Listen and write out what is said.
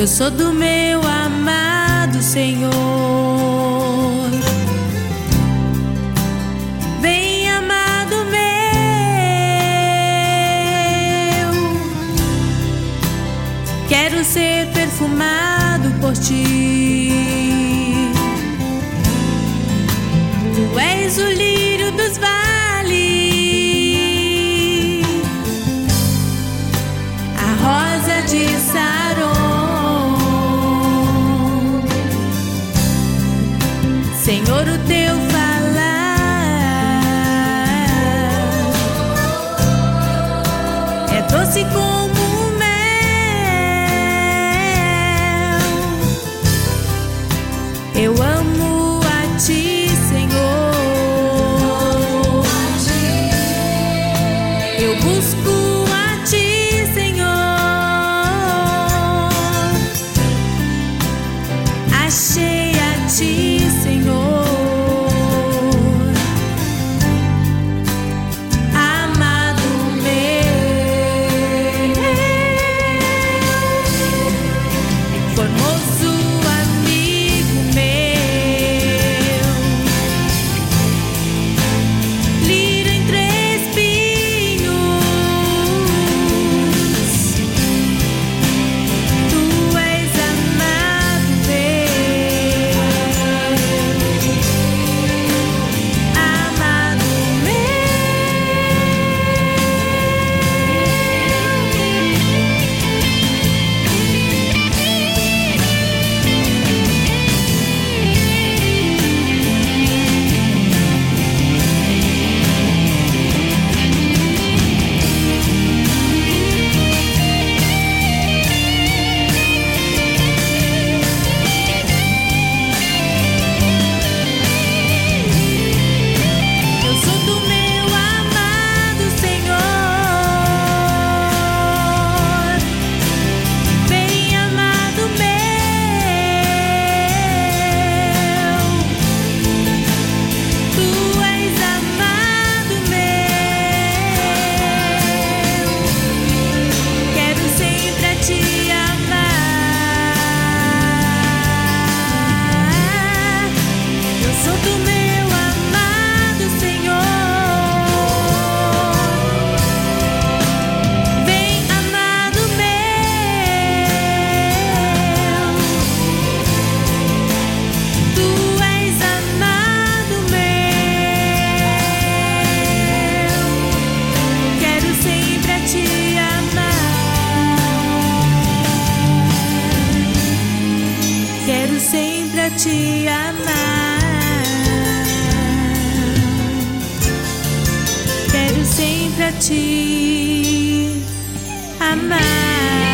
Eu sou do meu amado Senhor. Vem, amado meu, quero ser perfumado por ti. Tu és o lírio dos vales, a rosa de Saron. Senhor, o teu falar é doce como mel. Eu amo a ti, Senhor. Eu busco a ti, Senhor. Achei a ti, Senhor. Amado meu, formoso amigo meu, lírio entre espinhos, tu és amado meu, amado eu sou do meu amado Senhor. Bem amado meu, tu és amado meu. Quero sempre a te amar. Eu sou do meu amado Senhor. Vem, amado meu, tu és amado meu. Quero sempre a te amar. Quero sempre a te amar. Quero sempre a te amar.